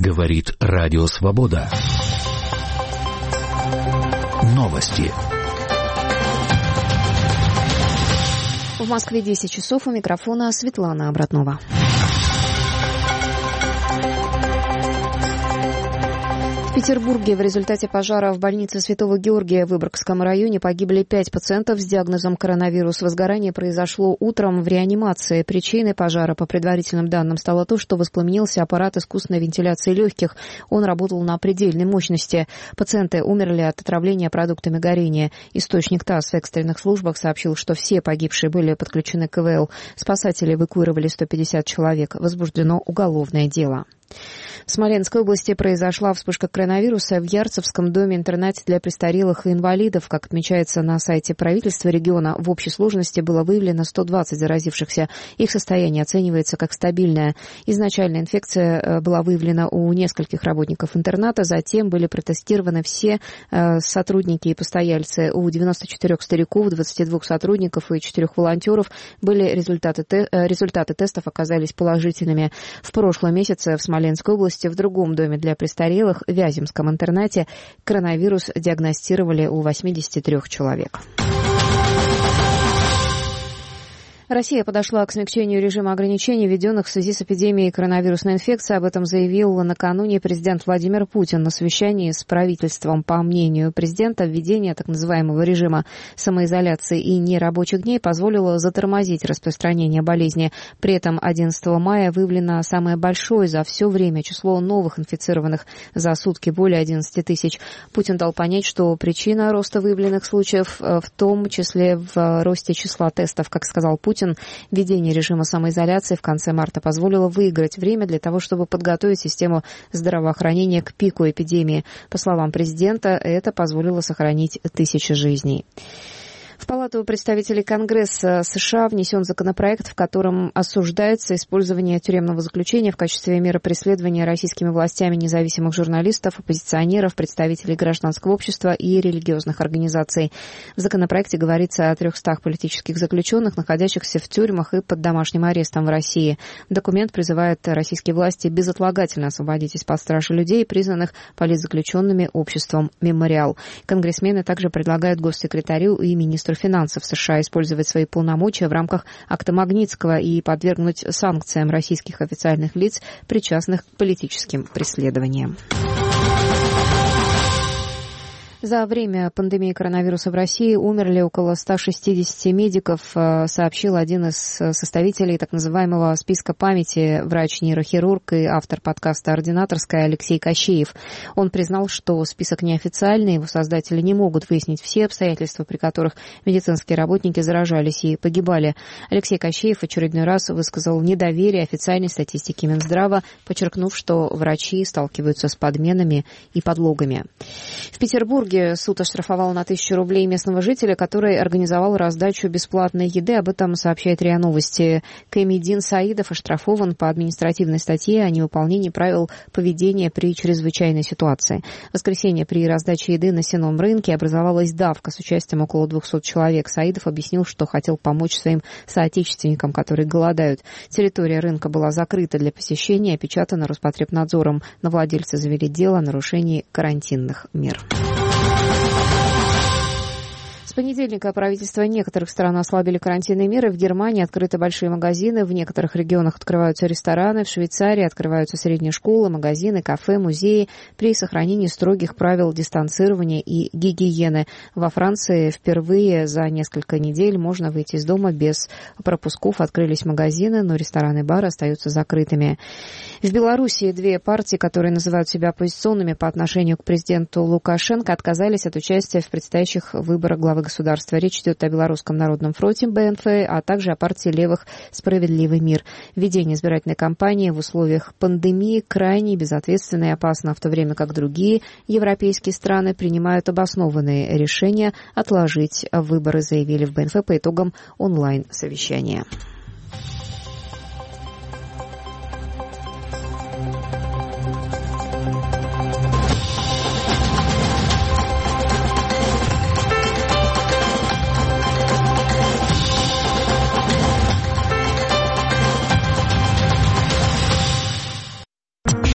Говорит Радио Свобода. Новости. В Москве 10 часов, у микрофона Светлана Обратнова. В Петербурге в результате пожара в больнице Святого Георгия в Выборгском районе погибли 5 пациентов с диагнозом коронавирус. Возгорание произошло утром в реанимации. Причиной пожара, по предварительным данным, стало то, что воспламенился аппарат искусственной вентиляции легких. Он работал на предельной мощности. Пациенты умерли от отравления продуктами горения. Источник ТАСС в экстренных службах сообщил, что все погибшие были подключены к КВЛ. Спасатели эвакуировали 150 человек. Возбуждено уголовное дело. В Смоленской области произошла вспышка коронавируса в Ярцевском доме-интернате для престарелых и инвалидов. Как отмечается на сайте правительства региона, в общей сложности было выявлено 120 заразившихся. Их состояние оценивается как стабильное. Изначально инфекция была выявлена у нескольких работников интерната, затем были протестированы все сотрудники и постояльцы. У 94 стариков, 22 сотрудников и 4 волонтеров результаты тестов оказались положительными. В прошлом месяце в Смоленской области в другом доме для престарелых, в Вяземском интернате, коронавирус диагностировали у 83 человек. Россия подошла к смягчению режима ограничений, введенных в связи с эпидемией коронавирусной инфекции. Об этом заявил накануне президент Владимир Путин на совещании с правительством. По мнению президента, введение так называемого режима самоизоляции и нерабочих дней позволило затормозить распространение болезни. При этом 11 мая выявлено самое большое за все время число новых инфицированных за сутки, более 11 тысяч. Путин дал понять, что причина роста выявленных случаев в том числе в росте числа тестов. Как сказал Путин, введение режима самоизоляции в конце марта позволило выиграть время для того, чтобы подготовить систему здравоохранения к пику эпидемии. По словам президента, это позволило сохранить тысячи жизней. В Палату представителей Конгресса США внесен законопроект, в котором осуждается использование тюремного заключения в качестве меры преследования российскими властями независимых журналистов, оппозиционеров, представителей гражданского общества и религиозных организаций. В законопроекте говорится о 300 политических заключенных, находящихся в тюрьмах и под домашним арестом в России. Документ призывает российские власти безотлагательно освободить из-под стражи людей, признанных политзаключенными обществом «Мемориал». Конгрессмены также предлагают госсекретарю и министру финансов США использовать свои полномочия в рамках акта Магнитского и подвергнуть санкциям российских официальных лиц, причастных к политическим преследованиям. За время пандемии коронавируса в России умерли около 160 медиков, сообщил один из составителей так называемого списка памяти, врач-нейрохирург и автор подкаста «Ординаторская» Алексей Кощеев. Он признал, что список неофициальный, его создатели не могут выяснить все обстоятельства, при которых медицинские работники заражались и погибали. Алексей Кощеев в очередной раз высказал недоверие официальной статистике Минздрава, подчеркнув, что врачи сталкиваются с подменами и подлогами. В Петербурге суд оштрафовал на 1000 рублей местного жителя, который организовал раздачу бесплатной еды. Об этом сообщает РИА Новости. Камидин Саидов оштрафован по административной статье о невыполнении правил поведения при чрезвычайной ситуации. В воскресенье при раздаче еды на сенном рынке образовалась давка с участием около 200 человек. Саидов объяснил, что хотел помочь своим соотечественникам, которые голодают. Территория рынка была закрыта для посещения, опечатана Роспотребнадзором. На владельца завели дело о нарушении карантинных мер. С понедельника правительства некоторых стран ослабили карантинные меры. В Германии открыты большие магазины, в некоторых регионах открываются рестораны, в Швейцарии открываются средние школы, магазины, кафе, музеи при сохранении строгих правил дистанцирования и гигиены. Во Франции впервые за несколько недель можно выйти из дома без пропусков. Открылись магазины, но рестораны и бары остаются закрытыми. В Белоруссии две партии, которые называют себя оппозиционными по отношению к президенту Лукашенко, отказались от участия в предстоящих выборах главы государства. Речь идет о Белорусском народном фронте БНФ, а также о партии левых «Справедливый мир». Введение избирательной кампании в условиях пандемии крайне безответственно и опасно, в то время как другие европейские страны принимают обоснованные решения отложить выборы, заявили в БНФ по итогам онлайн-совещания.